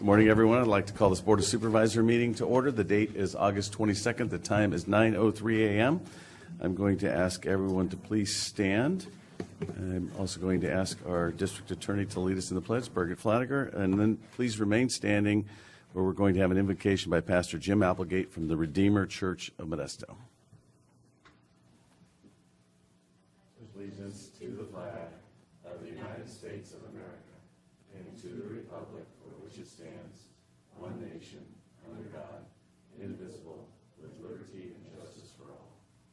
Good morning, everyone. I'd like to call this Board of Supervisor meeting to order. The date is August 22nd. The time is 9:03 a.m. I'm going to ask everyone to please stand. I'm also going to ask our district attorney to lead us in the pledge, Birgit Flanager, and then please remain standing, where we're going to have an invocation by Pastor Jim Applegate from the Redeemer Church of Modesto. Allegiance to the flag of the United States of America and to the republic for which it stands, one nation, under God, indivisible, with liberty and justice for all.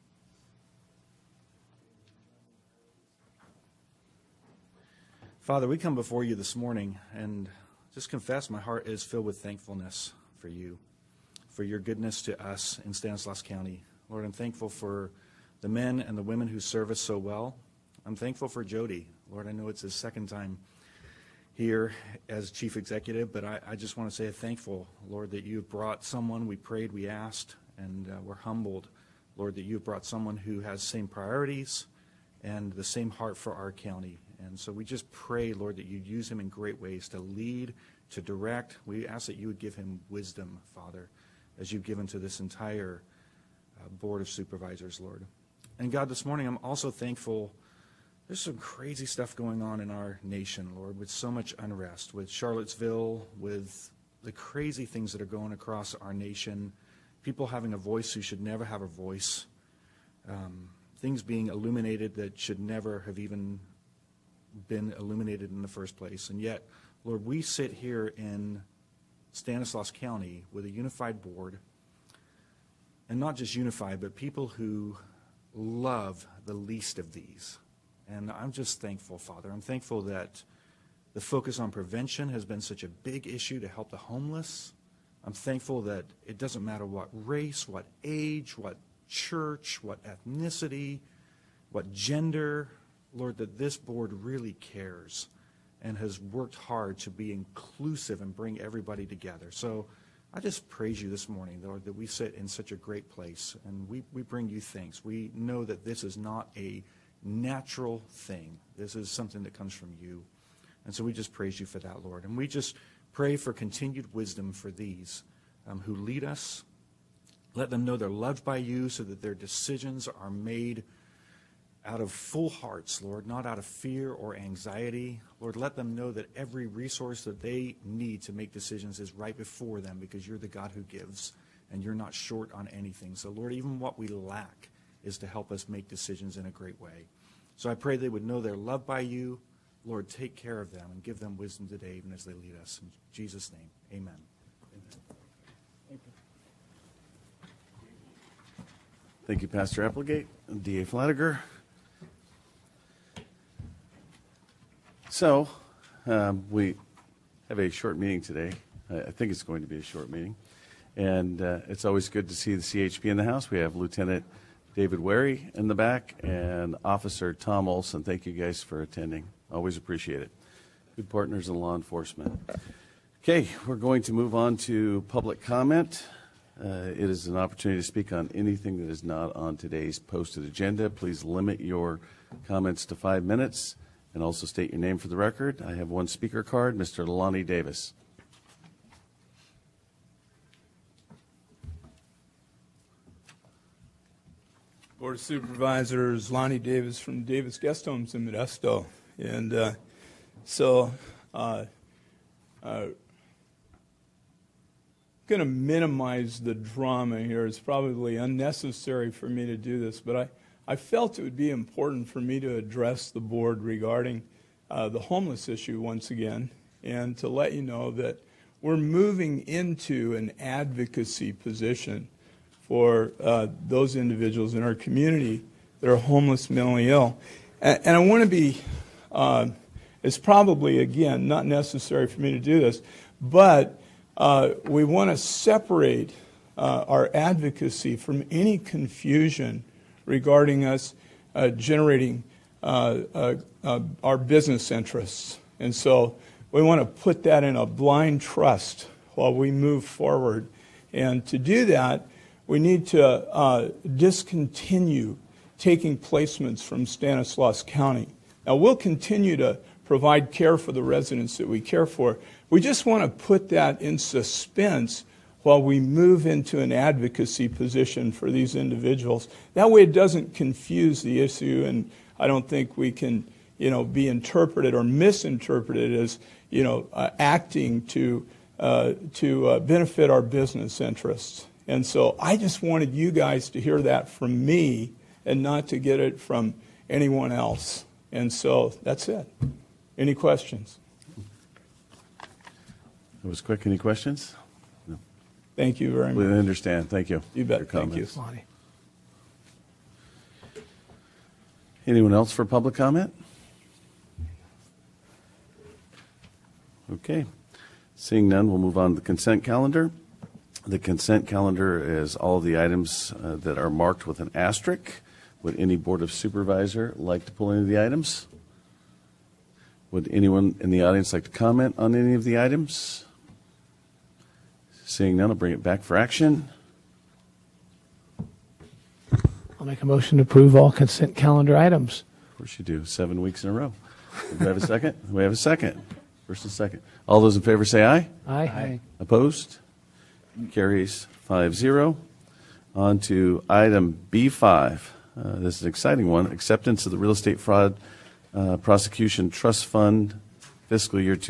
Father, we come before you this morning and just confess my heart is filled with thankfulness for you, for your goodness to us in Stanislaus County. Lord, I'm thankful for the men and the women who serve us so well. I'm thankful for Jody. Lord, I know it's his second time here as chief executive, but I just want to say thankful, Lord, that you've brought someone we prayed, we asked, and we're humbled, Lord, that you've brought someone who has the same priorities and the same heart for our county. And so we just pray, Lord, that you'd use him in great ways to lead, to direct. We ask that you would give him wisdom, Father, as you've given to this entire Board of Supervisors, Lord. And God, this morning I'm also thankful. There's some crazy stuff going on in our nation, Lord, with so much unrest, with Charlottesville, with the crazy things that are going across our nation, people having a voice who should never have a voice, things being illuminated that should never have even been illuminated in the first place. And yet, Lord, we sit here in Stanislaus County with a unified board, and not just unified, but people who love the least of these. And I'm just thankful, Father. I'm thankful that the focus on prevention has been such a big issue to help the homeless. I'm thankful that it doesn't matter what race, what age, what church, what ethnicity, what gender, Lord, that this board really cares and has worked hard to be inclusive and bring everybody together. So I just praise you this morning, Lord, that we sit in such a great place, and we bring you thanks. We know that this is not a natural thing. This is something that comes from you. And so we just praise you for that, Lord. And we just pray for continued wisdom for these who lead us. Let them know they're loved by you so that their decisions are made out of full hearts, Lord, not out of fear or anxiety. Lord, let them know that every resource that they need to make decisions is right before them, because you're the God who gives and you're not short on anything. So, Lord, even what we lack is to help us make decisions in a great way. So I pray they would know they're loved by you. Lord, take care of them and give them wisdom today, even as they lead us. In Jesus' name, amen. Thank you, Pastor Applegate and D.A. Flanager. So, we have a short meeting today. I think it's going to be a short meeting. And it's always good to see the CHP in the house. We have Lieutenant David Wary in the back and Officer Tom Olson. Thank you guys for attending. Always appreciate it. Good partners in law enforcement. Okay, we're going to move on to public comment. It is an opportunity to speak on anything that is not on today's posted agenda. Please limit your comments to 5 minutes and also state your name for the record. I have one speaker card, Mr. Lonnie Davis. Board of Supervisors, Lonnie Davis from Davis Guest Homes in Modesto. And going to minimize the drama here. It's probably unnecessary for me to do this, but I felt it would be important for me to address the board regarding the homeless issue once again, and to let you know that we're moving into an advocacy position for those individuals in our community that are homeless, mentally ill. And I want to be, it's probably, again, not necessary for me to do this, but we want to separate our advocacy from any confusion regarding us generating our business interests. And so we want to put that in a blind trust while we move forward. And to do that, we need to discontinue taking placements from Stanislaus County. Now, we'll continue to provide care for the residents that we care for, We just want to put that in suspense while we move into an advocacy position for these individuals. That way it doesn't confuse the issue, and I don't think we can, be interpreted or misinterpreted as, acting to benefit our business interests. And so I just wanted you guys to hear that from me and not to get it from anyone else. And so that's it. Any questions? It was quick. Any questions? No. Thank you very We much. understand. Thank you. You for your bet. Thank you. comments. Anyone else for public comment? Okay. Seeing none, we'll move on to the consent calendar. The consent calendar is all of the items that are marked with an asterisk. Would any Board of Supervisor like to pull any of the items? Would anyone in the audience like to comment on any of the items? Seeing none, I'll bring it back for action. I'll make a motion to approve all consent calendar items. Of course you do, 7 weeks in a row. Do we have a second? We have a second. First and second. All those in favor say aye. Aye. Opposed? Carries 5-0. On to item B5. This is an exciting one. Acceptance of the Real Estate Fraud Prosecution Trust Fund Fiscal Year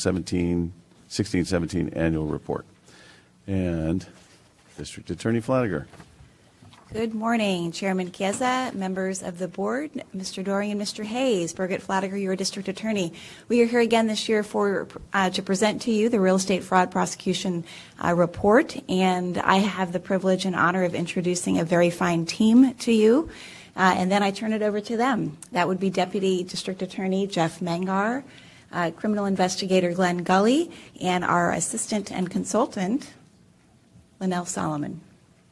2016-17 Annual Report. And District Attorney Flanagan. Good morning, Chairman Chiesa, members of the board, Mr. Doring and Mr. Hayes. Birgit Flanagan, your district attorney. We are here again this year to present to you the Real Estate Fraud Prosecution Report, and I have the privilege and honor of introducing a very fine team to you, and then I turn it over to them. That would be Deputy District Attorney Jeff Mangar, Criminal Investigator Glenn Gully, and our Assistant and Consultant, Linnell Solomon.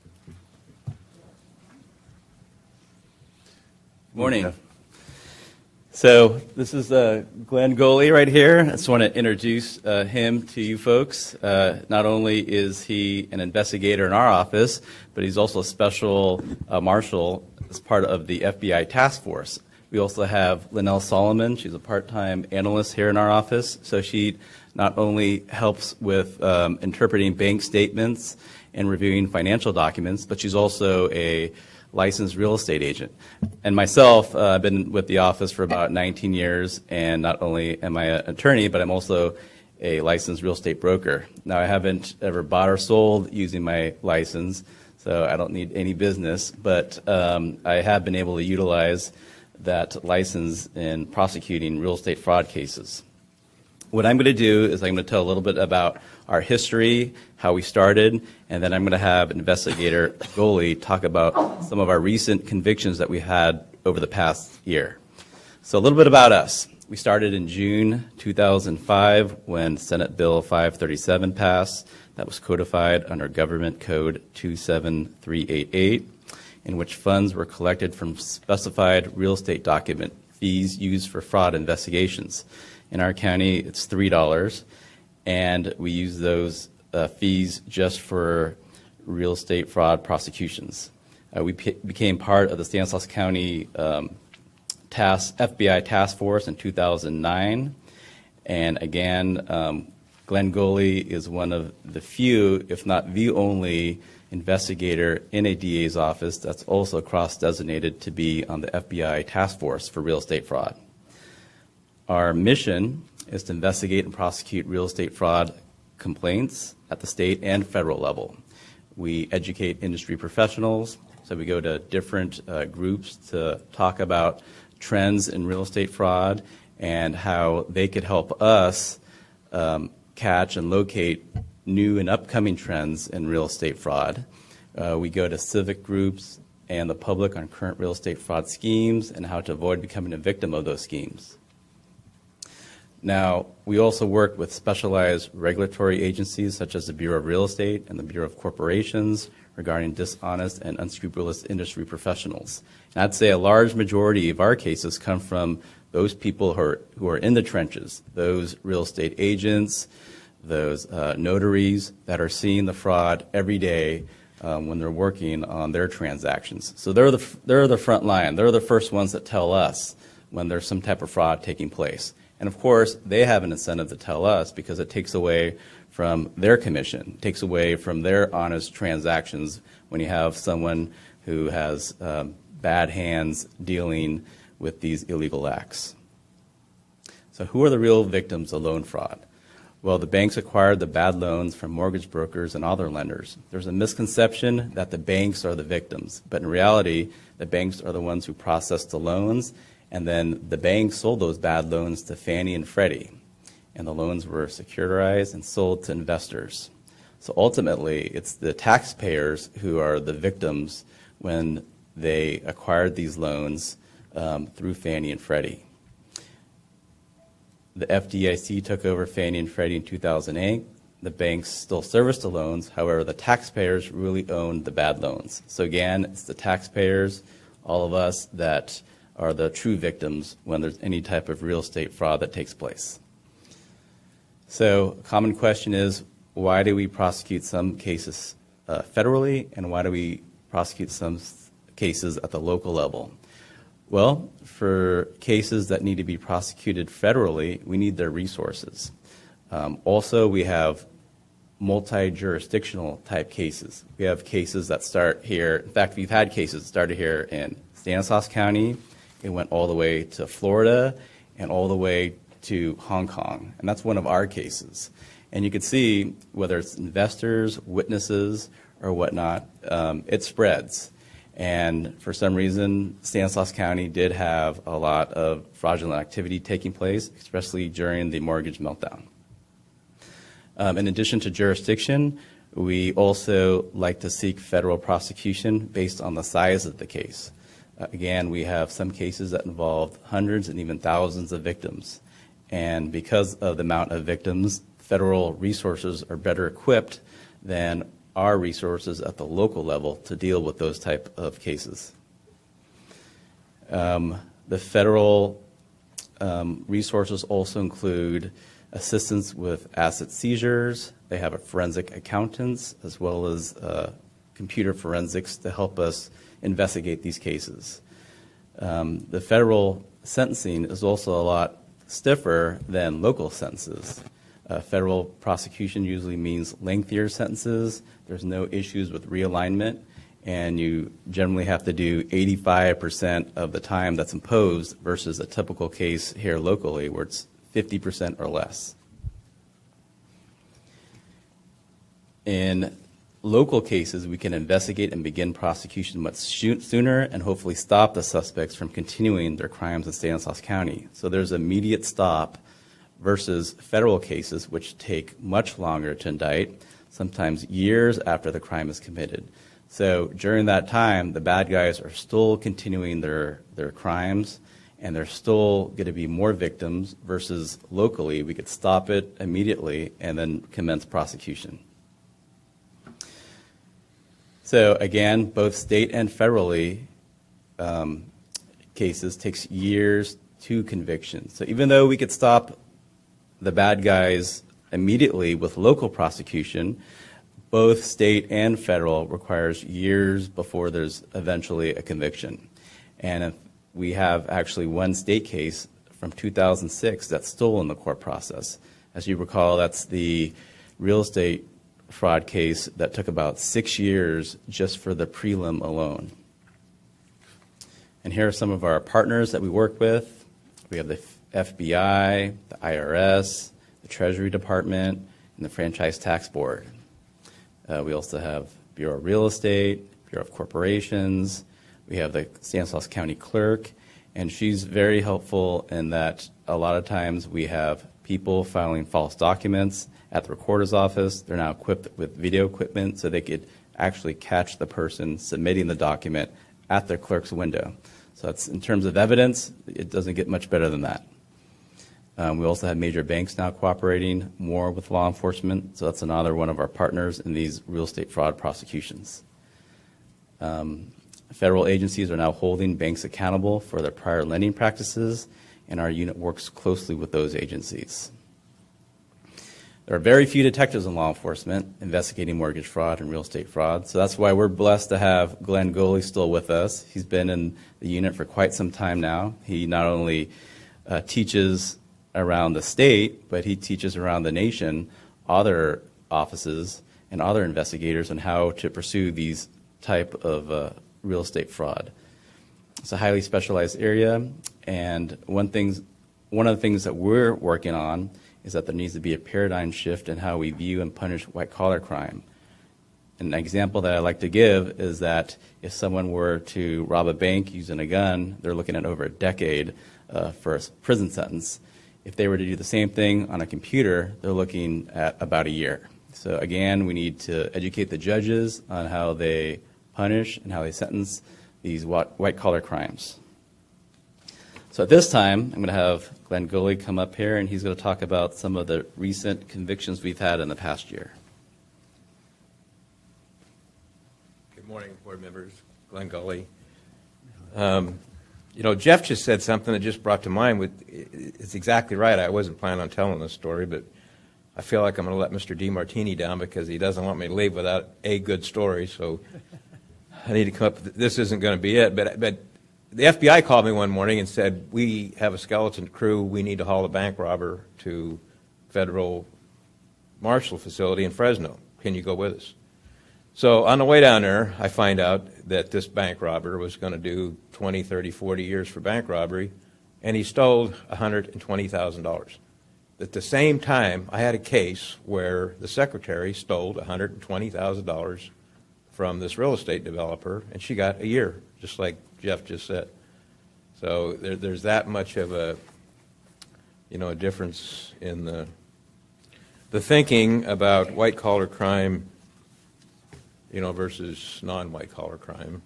Morning. So this is Glenn Goley right here. I just want to introduce him to you folks. Not only is he an investigator in our office, but he's also a special marshal as part of the FBI task force. We also have Linnell Solomon. She's a part-time analyst here in our office. So she not only helps with interpreting bank statements and reviewing financial documents, but she's also a licensed real estate agent. And myself, I've been with the office for about 19 years, and not only am I an attorney, but I'm also a licensed real estate broker. Now, I haven't ever bought or sold using my license, so I don't need any business, but I have been able to utilize that license in prosecuting real estate fraud cases. What I'm going to do is I'm going to tell a little bit about our history, how we started, and then I'm going to have investigator Goley talk about some of our recent convictions that we had over the past year. So a little bit about us. We started in June 2005 when Senate Bill 537 passed. That was codified under Government Code 27388, in which funds were collected from specified real estate document fees used for fraud investigations. In our county, it's $3, and we use those fees just for real estate fraud prosecutions. We became part of the Stanislaus County FBI task force in 2009, and again, Glenn Goley is one of the few, if not the only, investigator in a DA's office that's also cross-designated to be on the FBI task force for real estate fraud. Our mission is to investigate and prosecute real estate fraud complaints at the state and federal level. We educate industry professionals, so we go to different groups to talk about trends in real estate fraud and how they could help us catch and locate new and upcoming trends in real estate fraud. We go to civic groups and the public on current real estate fraud schemes and how to avoid becoming a victim of those schemes. Now, we also work with specialized regulatory agencies such as the Bureau of Real Estate and the Bureau of Corporations regarding dishonest and unscrupulous industry professionals. And I'd say a large majority of our cases come from those people who are in the trenches, those real estate agents, those notaries that are seeing the fraud every day when they're working on their transactions. So they're the front line. They're the first ones that tell us when there's some type of fraud taking place. And of course, they have an incentive to tell us because it takes away from their commission, takes away from their honest transactions when you have someone who has bad hands dealing with these illegal acts. So who are the real victims of loan fraud? Well, the banks acquired the bad loans from mortgage brokers and other lenders. There's a misconception that the banks are the victims, but in reality, the banks are the ones who processed the loans, and then the banks sold those bad loans to Fannie and Freddie, and the loans were securitized and sold to investors. So ultimately, it's the taxpayers who are the victims when they acquired these loans through Fannie and Freddie. The FDIC took over Fannie and Freddie in 2008. The banks still serviced the loans. However, the taxpayers really owned the bad loans. So again, it's the taxpayers, all of us, that are the true victims when there's any type of real estate fraud that takes place. So a common question is, why do we prosecute some cases federally, and why do we prosecute some cases at the local level? Well, for cases that need to be prosecuted federally, we need their resources. Also, we have multi-jurisdictional type cases. We have cases that start here. In fact, we've had cases that started here in Stanislaus County. It went all the way to Florida and all the way to Hong Kong. And that's one of our cases. And you can see whether it's investors, witnesses, or whatnot, it spreads. And for some reason, Stanislaus County did have a lot of fraudulent activity taking place, especially during the mortgage meltdown. In addition to jurisdiction, we also like to seek federal prosecution based on the size of the case. Again, we have some cases that involve hundreds and even thousands of victims. And because of the amount of victims, federal resources are better equipped than our resources at the local level to deal with those type of cases. The federal resources also include assistance with asset seizures. They have a forensic accountants as well as computer forensics to help us investigate these cases. The federal sentencing is also a lot stiffer than local sentences. Federal prosecution usually means lengthier sentences. There's no issues with realignment, and you generally have to do 85% of the time that's imposed versus a typical case here locally where it's 50% or less. In local cases, we can investigate and begin prosecution much sooner and hopefully stop the suspects from continuing their crimes in Stanislaus County. So there's immediate stop versus federal cases, which take much longer to indict, sometimes years after the crime is committed. So during that time, the bad guys are still continuing their crimes, and there's still going to be more victims versus locally. We could stop it immediately and then commence prosecution. So again, both state and federally cases takes years to conviction. So even though we could stop the bad guys immediately with local prosecution, both state and federal requires years before there's eventually a conviction. And if we have actually one state case from 2006 that's still in the court process. As you recall, that's the real estate fraud case that took about 6 years just for the prelim alone. And here are some of our partners that we work with. We have the FBI, the IRS, the Treasury Department, and the Franchise Tax Board. We also have Bureau of Real Estate, Bureau of Corporations. We have the Stanislaus County Clerk, and she's very helpful in that a lot of times we have people filing false documents at the recorder's office. They're now equipped with video equipment so they could actually catch the person submitting the document at their clerk's window. So that's, in terms of evidence, it doesn't get much better than that. We also have major banks now cooperating more with law enforcement, so that's another one of our partners in these real estate fraud prosecutions. Federal agencies are now holding banks accountable for their prior lending practices, and our unit works closely with those agencies. There are very few detectives in law enforcement investigating mortgage fraud and real estate fraud, so that's why we're blessed to have Glenn Goley still with us. He's been in the unit for quite some time now. He not only teaches around the state, but he teaches around the nation other offices and other investigators on how to pursue these type of real estate fraud. It's a highly specialized area, and one of the things that we're working on is that there needs to be a paradigm shift in how we view and punish white-collar crime. An example that I like to give is that if someone were to rob a bank using a gun, they're looking at over a decade for a prison sentence. If they were to do the same thing on a computer, they're looking at about a year. So again, we need to educate the judges on how they punish and how they sentence these white-collar crimes. So at this time, I'm going to have Glenn Goley come up here, and he's going to talk about some of the recent convictions we've had in the past year. Good morning, board members. Glenn Goley. Jeff just said something that just brought to mind. It's exactly right. I wasn't planning on telling this story, but I feel like I'm going to let Mr. DeMartini down because he doesn't want me to leave without a good story. So I need to come up. This isn't going to be it. But the FBI called me one morning and said, we have a skeleton crew. We need to haul a bank robber to federal marshal facility in Fresno. Can you go with us? So on the way down there, I find out that this bank robber was going to do 20, 30, 40 years for bank robbery, and he stole $120,000. At the same time, I had a case where the secretary stole $120,000 from this real estate developer, and she got a year, just like Jeff just said. So there's that much of a difference in the thinking about white-collar crime versus non-white-collar crime.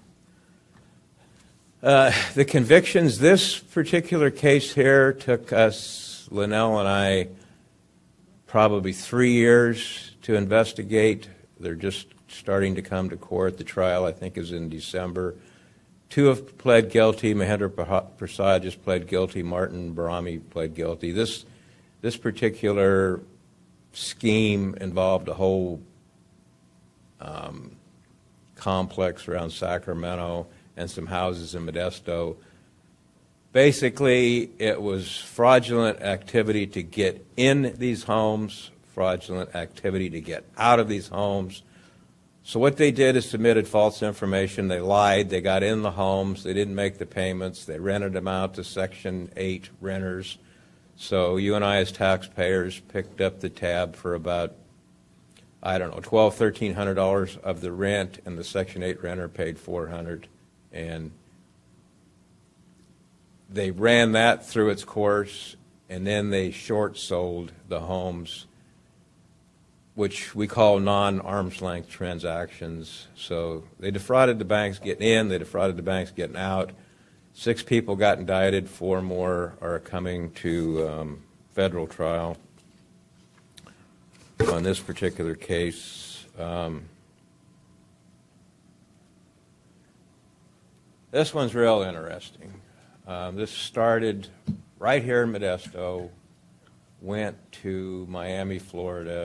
The convictions, this particular case here took us, Linnell and I, probably 3 years to investigate. They're just starting to come to court. The trial, I think, is in December. 2 have pled guilty. Mahendra Prasad just pled guilty. Martin Barami pled guilty. This particular scheme involved a whole complex around Sacramento and some houses in Modesto. Basically, it was fraudulent activity to get in these homes, fraudulent activity to get out of these homes. So what they did is submitted false information. They lied. They got in the homes. They didn't make the payments. They rented them out to Section 8 renters. So you and I as taxpayers picked up the tab for about, $1,200, $1,300 of the rent, and the Section 8 renter paid $400. And they ran that through its course, and then they short sold the homes, which we call non-arm's length transactions. So they defrauded the banks getting in, they defrauded the banks getting out. 6 people got indicted, 4 more are coming to federal trial on this particular case. This one's real interesting. This started right here in Modesto, went to Miami, Florida,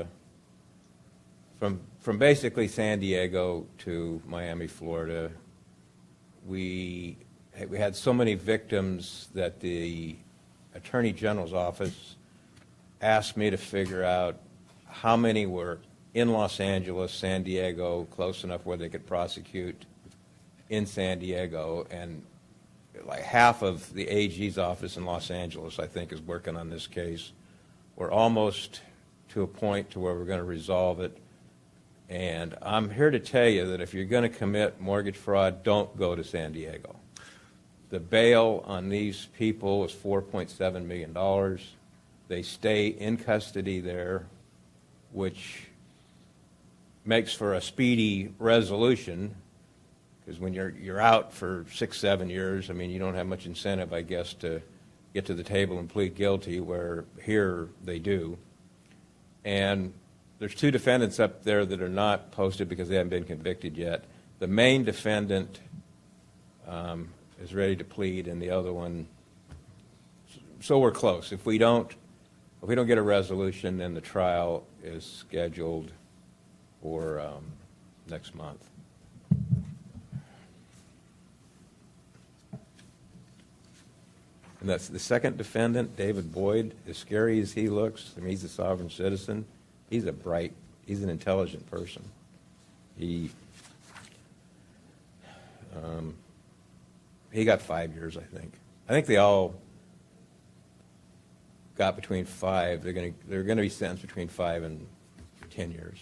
from basically San Diego to Miami, Florida. We had so many victims that the Attorney General's office asked me to figure out how many were in Los Angeles, San Diego, close enough where they could prosecute in San Diego, and like half of the AG's office in Los Angeles, I think, is working on this case. We're almost to a point to where we're going to resolve it. And I'm here to tell you that if you're going to commit mortgage fraud, don't go to San Diego. The bail on these people is $4.7 million. They stay in custody there, which makes for a speedy resolution, because when you're out for 6, 7 years, you don't have much incentive, I guess, to get to the table and plead guilty, where here they do. And there's 2 defendants up there that are not posted because they haven't been convicted yet. The main defendant is ready to plead, and the other one, so we're close. If we don't get a resolution, then the trial is scheduled for next month. And that's the second defendant, David Boyd. As scary as he looks, I mean, he's a sovereign citizen. He's an intelligent person. He got 5 years, I think. I think they all got between 5. They're going to be sentenced between 5 and 10 years.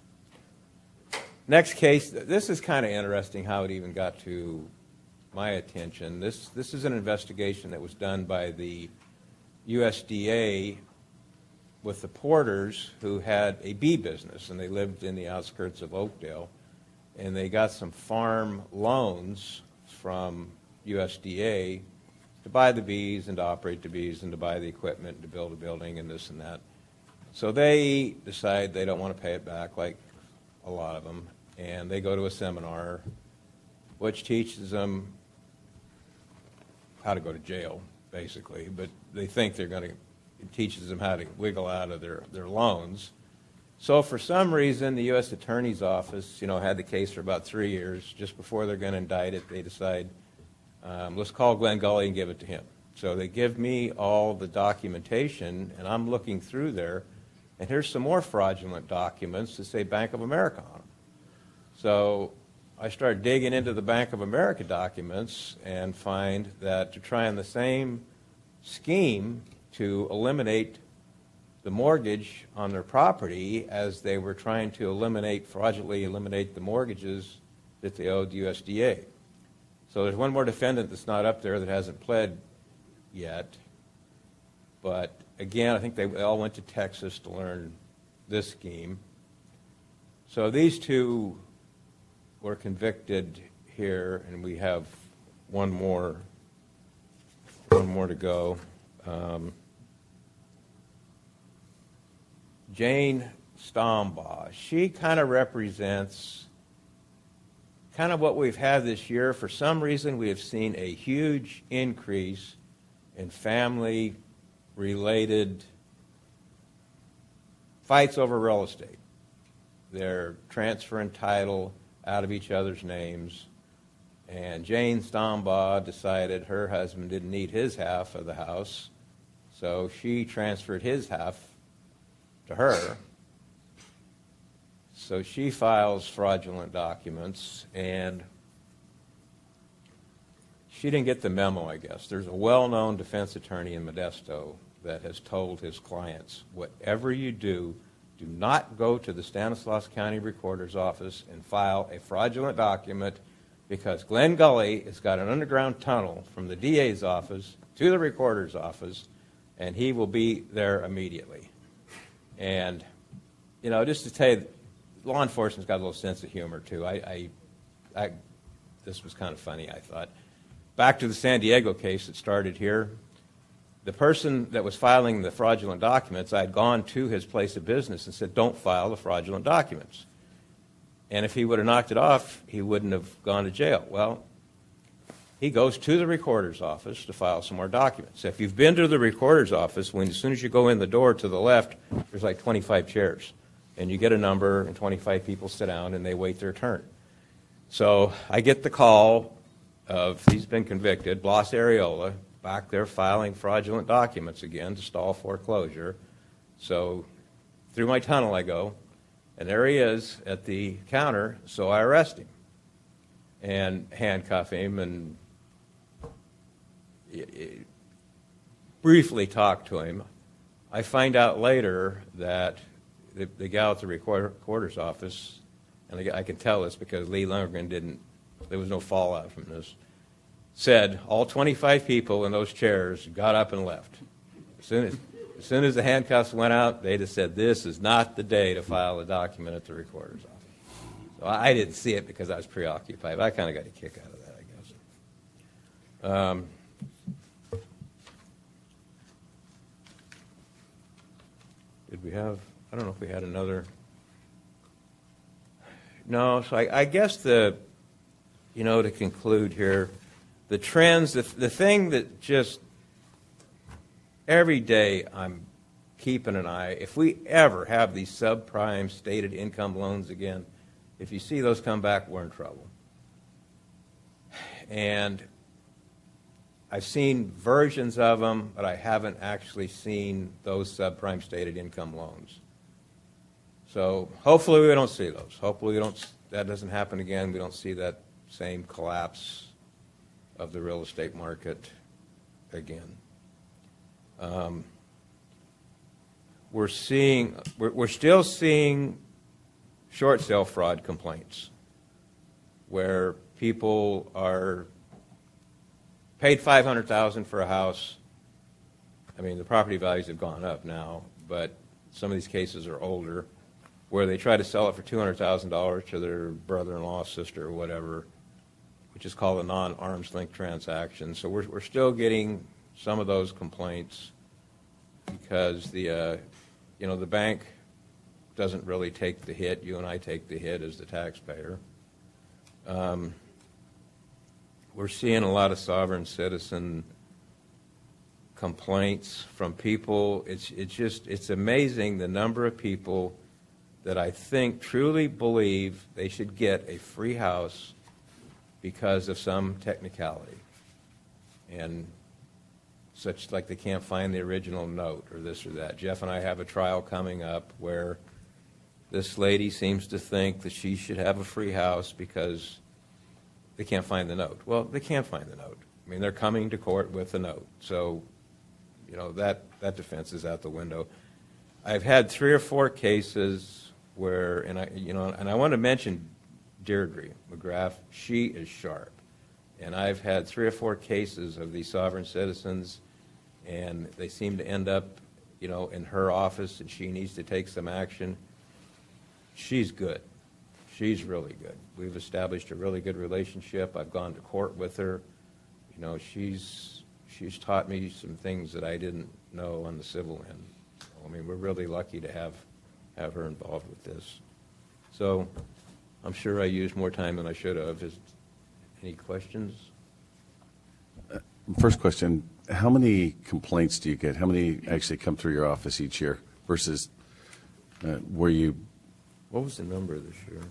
Next case, this is kind of interesting how it even got to my attention. This is an investigation that was done by the USDA with the Porters, who had a bee business, and they lived in the outskirts of Oakdale, and they got some farm loans from USDA to buy the bees and to operate the bees and to buy the equipment and to build a building and this and that. So they decide they don't want to pay it back, like a lot of them, and they go to a seminar which teaches them how to go to jail, basically, but they think it teaches them how to wiggle out of their loans. So for some reason, the U.S. Attorney's Office, had the case for about 3 years. Just before they're going to indict it, they decide, let's call Glenn Gully and give it to him. So they give me all the documentation, and I'm looking through there, and here's some more fraudulent documents that say Bank of America on them. So I start digging into the Bank of America documents and find that they're trying the same scheme to eliminate the mortgage on their property as they were trying to fraudulently eliminate the mortgages that they owed the USDA. So there's one more defendant that's not up there that hasn't pled yet. But again, I think they all went to Texas to learn this scheme. So these two were convicted here, and we have one more to go. Jane Stombaugh, she kind of represents kind of what we've had this year. For some reason, we have seen a huge increase in family-related fights over real estate. They're transferring title out of each other's names, and Jane Stombaugh decided her husband didn't need his half of the house, so she transferred his half to her. So she files fraudulent documents, and she didn't get the memo, I guess. There's a well-known defense attorney in Modesto that has told his clients, whatever you do not go to the Stanislaus County Recorder's Office and file a fraudulent document, because Glenn Gully has got an underground tunnel from the DA's office to the Recorder's office, and he will be there immediately. And, just to tell you, law enforcement's got a little sense of humor, too. This was kind of funny, I thought. Back to the San Diego case that started here. The person that was filing the fraudulent documents, I had gone to his place of business and said, don't file the fraudulent documents. And if he would have knocked it off, he wouldn't have gone to jail. Well, he goes to the Recorder's office to file some more documents. If you've been to the Recorder's office, as soon as you go in the door to the left, there's like 25 chairs. And you get a number, and 25 people sit down, and they wait their turn. So I get the call of, he's been convicted, Blas Areola, back there filing fraudulent documents again to stall foreclosure. So through my tunnel I go, and there he is at the counter, so I arrest him and handcuff him and briefly talk to him. I find out later that the gal at the recorder's office, and I can tell this because Lee Lundgren there was no fallout from this, said all 25 people in those chairs got up and left. As soon as the handcuffs went out, they just said, this is not the day to file a document at the recorder's office. So I didn't see it because I was preoccupied, but I kind of got a kick out of that, I guess. Did we have, I don't know if we had another. No, so I guess to conclude here, the trends, the thing that just every day I'm keeping an eye, if we ever have these subprime stated income loans again, if you see those come back, we're in trouble. And I've seen versions of them, but I haven't actually seen those subprime stated income loans. So hopefully we don't see those. Hopefully that doesn't happen again. We don't see that same collapse of the real estate market again. We're still seeing short sale fraud complaints where people are paid $500,000 for a house. I mean, the property values have gone up now, but some of these cases are older, where they try to sell it for $200,000 to their brother-in-law, sister, or whatever, which is called a non-arm's length transaction. So we're still getting some of those complaints because the bank doesn't really take the hit. You and I take the hit as the taxpayer. We're seeing a lot of sovereign citizen complaints from people. It's amazing the number of people that I think truly believe they should get a free house because of some technicality. And such like they can't find the original note or this or that. Jeff and I have a trial coming up where this lady seems to think that she should have a free house because they can't find the note. Well, they can't find the note. I mean, they're coming to court with the note. So, that defense is out the window. I've had 3 or 4 cases where, and I want to mention Deirdre McGrath. She is sharp. And I've had 3 or 4 cases of these sovereign citizens, and they seem to end up, in her office, and she needs to take some action. She's good. She's really good. We've established a really good relationship. I've gone to court with her. She's taught me some things that I didn't know on the civil end. I mean, we're really lucky to have her involved with this. So I'm sure I used more time than I should have. Any questions? First question, how many complaints do you get? How many actually come through your office each year versus where you... What was the number this year?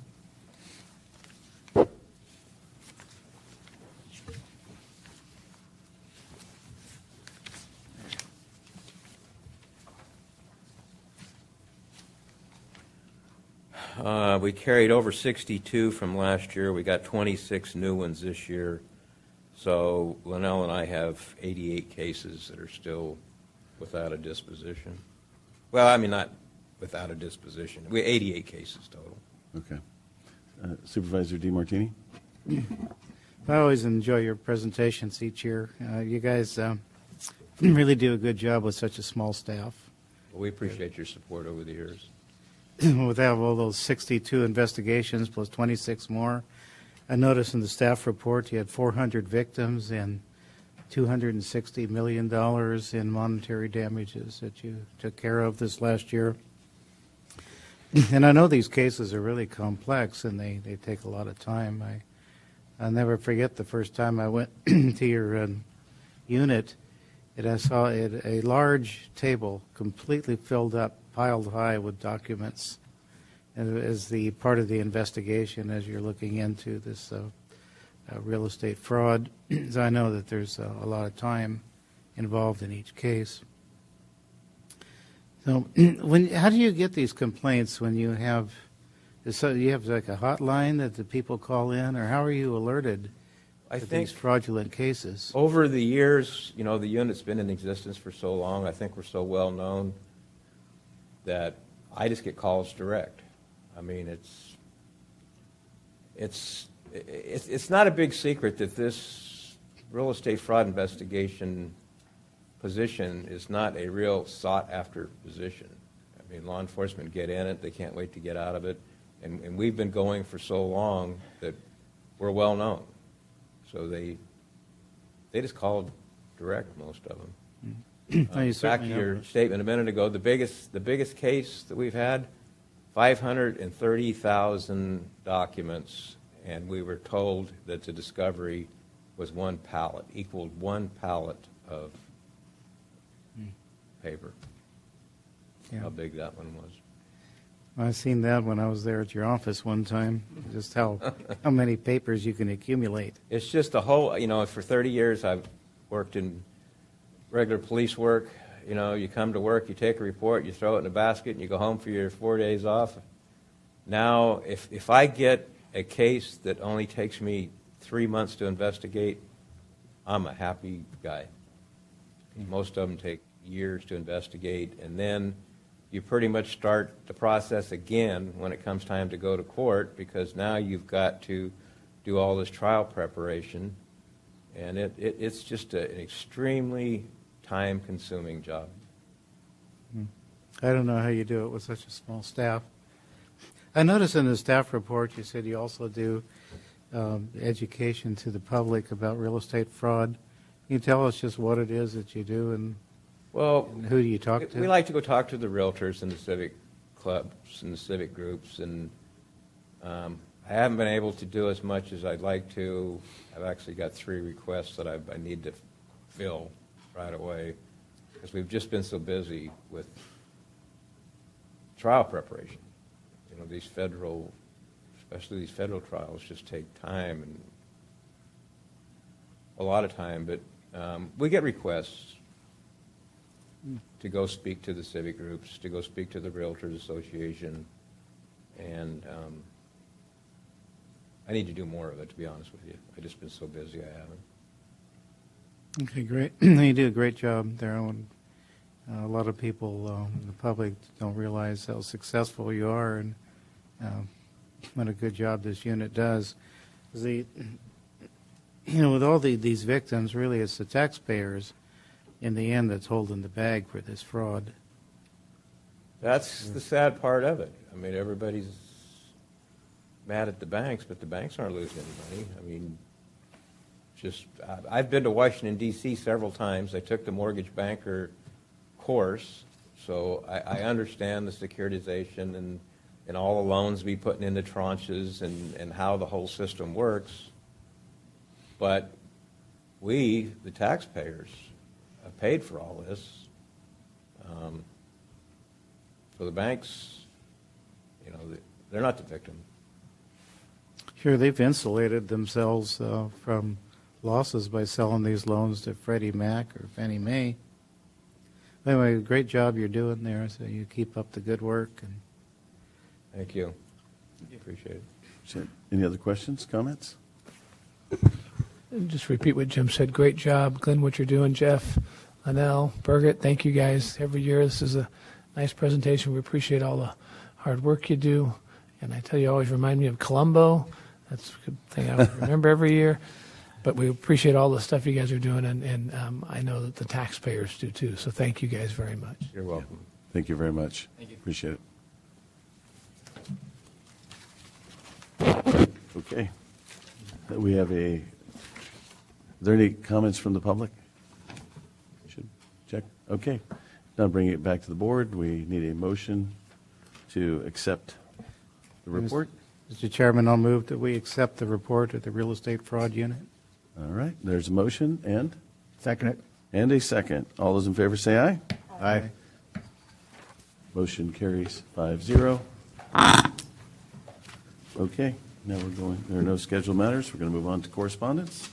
We carried over 62 from last year. We got 26 new ones this year. So Linnell and I have 88 cases that are still without a disposition. Well, I mean, not without a disposition. We have 88 cases total. Okay. Supervisor DeMartini? I always enjoy your presentations each year. You guys really do a good job with such a small staff. Well, we appreciate your support over the years. Without all those 62 investigations plus 26 more, I noticed in the staff report you had 400 victims and $260 million in monetary damages that you took care of this last year. And I know these cases are really complex and they take a lot of time. I'll never forget the first time I went to your unit and I saw a large table completely filled up, piled high with documents as the part of the investigation as you're looking into this real estate fraud. So I know that there's a lot of time involved in each case. So how do you get these complaints when you have like a hotline that the people call in, or how are you alerted to these fraudulent cases? Over the years, the unit's been in existence for so long, I think we're so well known that I just get calls direct. I mean, it's not a big secret that this real estate fraud investigation position is not a real sought-after position. I mean, law enforcement get in it, they can't wait to get out of it, and we've been going for so long that we're well known. So they just call direct, most of them. Back to your statement a minute ago, the biggest case that we've had, 530,000 documents, and we were told that the discovery was 1 pallet, equaled 1 pallet of paper. Yeah. How big that one was. I seen that when I was there at your office one time, just how many papers you can accumulate. It's just a whole, for 30 years I've worked in regular police work. You know, you come to work, you take a report, you throw it in a basket, and you go home for your 4 days off. Now, if I get a case that only takes me 3 months to investigate, I'm a happy guy. Most of them take years to investigate, and then you pretty much start the process again when it comes time to go to court, because now you've got to do all this trial preparation, and it's just an extremely time-consuming job. I don't know how you do it with such a small staff. I noticed in the staff report you said you also do education to the public about real estate fraud. Can you tell us just what it is that you do and who do you talk to? We like to go talk to the realtors and the civic clubs and the civic groups, and I haven't been able to do as much as I'd like to. I've actually got 3 requests that I need to fill right away because we've just been so busy with trial preparation. You know, these federal, especially these federal trials, just take time, and a lot of time. But we get requests to go speak to the civic groups, to go speak to the Realtors Association, and I need to do more of it, to be honest with you. I've just been so busy I haven't. Okay, great. You do a great job there. A lot of people in the public don't realize how successful you are and what a good job this unit does. With all these victims, really it's the taxpayers in the end that's holding the bag for this fraud. That's the sad part of it. I mean, everybody's mad at the banks, but the banks aren't losing any money. I mean, I've been to Washington, D.C. several times. I took the mortgage banker course, so I understand the securitization and all the loans be putting into tranches and how the whole system works. But we, the taxpayers, have paid for all this. So the banks, you know, they're not the victim. Sure, they've insulated themselves from losses by selling these loans to Freddie Mac or Fannie Mae. Anyway, great job you're doing there, so you keep up the good work. And Thank you. Appreciate it. Any other questions, comments? Just repeat what Jim said. Great job, Glenn, what you're doing, Jeff, Linnell, Birgit. Thank you guys. Every year, this is a nice presentation. We appreciate all the hard work you do. And I tell you, always remind me of Columbo. That's a good thing I remember every year. But we appreciate all the stuff you guys are doing, and I know that the taxpayers do too. So thank you guys very much. You're welcome. Thank you very much. Thank you. Appreciate it. Okay. We have are there any comments from the public? Should check. Okay. Now bringing it back to the board, we need a motion to accept the report. Mr. Chairman, I'll move that we accept the report of the Real Estate Fraud Unit. All right. There's a motion and? Second it. And a second. All those in favor say aye. Aye. Motion carries 5-0. Okay. Now there are no scheduled matters. We're going to move on to correspondence.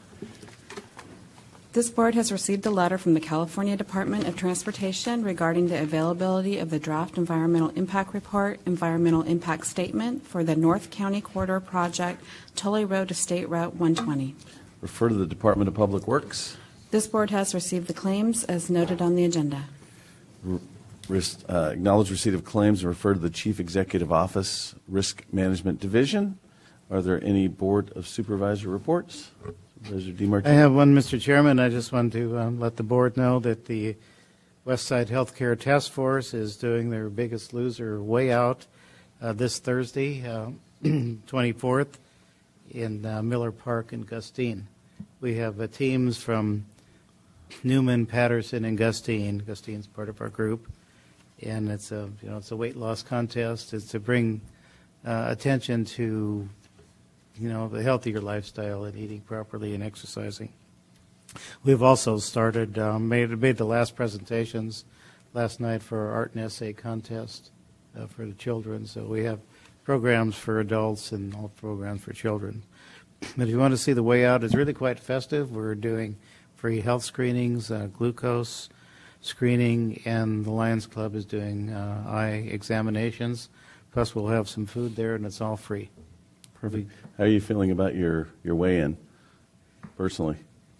This board has received a letter from the California Department of Transportation regarding the availability of the draft Environmental Impact Report, Environmental Impact Statement for the North County Corridor Project, Tully Road to State Route 120. Refer to the Department of Public Works. This board has received the claims as noted on the agenda. Acknowledge receipt of claims and refer to the Chief Executive Office, Risk Management Division. Are there any Board of Supervisor reports? Supervisor DeMartini. I have one, Mr. Chairman. I just want to let the board know that the Westside Healthcare Task Force is doing their Biggest Loser Way Out this Thursday, 24th, in Miller Park in Gustine. We have teams from Newman, Patterson, and Gustine. Gustine's part of our group, and it's a weight loss contest. It's to bring attention to the healthier lifestyle and eating properly and exercising. We've also started made the last presentations last night for our art and essay contest for the children. So we have programs for adults and all programs for children. But if you want to see the way out, it's really quite festive. We're doing free health screenings, glucose screening, and the Lions Club is doing eye examinations. Plus, we'll have some food there, and it's all free. Perfect. How are you feeling about your weigh-in, personally?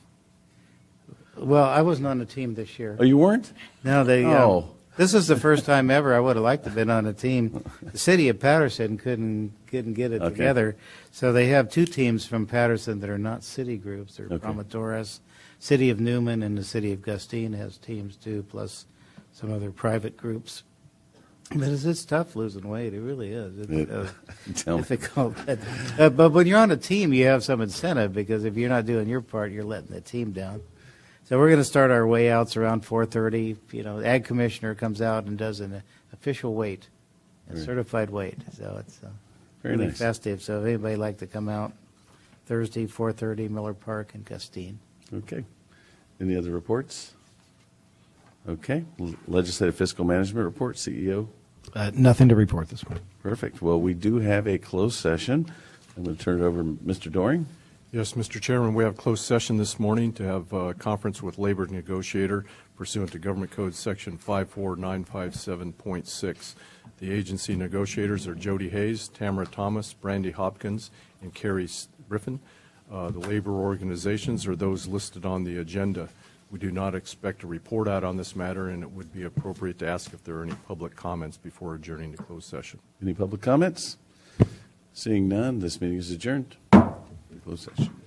Well, I wasn't on the team this year. Oh, you weren't? No, they. Oh. This is the first time ever I would have liked to have been on a team. The city of Patterson couldn't get it Okay. together, so they have two teams from Patterson that are not city groups. They're Okay. Promotoras. City of Newman and the city of Gustine has teams too, plus some other private groups. But it's tough losing weight. It really is. It's Tell me. difficult. But when you're on a team, you have some incentive, because if you're not doing your part, you're letting the team down. So we're going to start our weigh outs around 4:30. You know, the Ag Commissioner comes out and does an official weight, a Very- certified weight. So it's Very really nice. festive. So if anybody like to come out, Thursday, 4:30, Miller Park in Gustine. Okay. Any other reports? Okay. Legislative Fiscal Management Report, CEO. Nothing to report this morning. Perfect. Well, we do have a closed session. I'm going to turn it over to Mr. Doring. Yes, Mr. Chairman, we have closed session this morning to have a conference with labor negotiator pursuant to Government Code Section 54957.6. The agency negotiators are Jody Hayes, Tamara Thomas, Brandy Hopkins, and Carrie Griffin. The labor organizations are those listed on the agenda. We do not expect a report out on this matter, and it would be appropriate to ask if there are any public comments before adjourning to closed session. Any public comments? Seeing none, this meeting is adjourned. Closed session.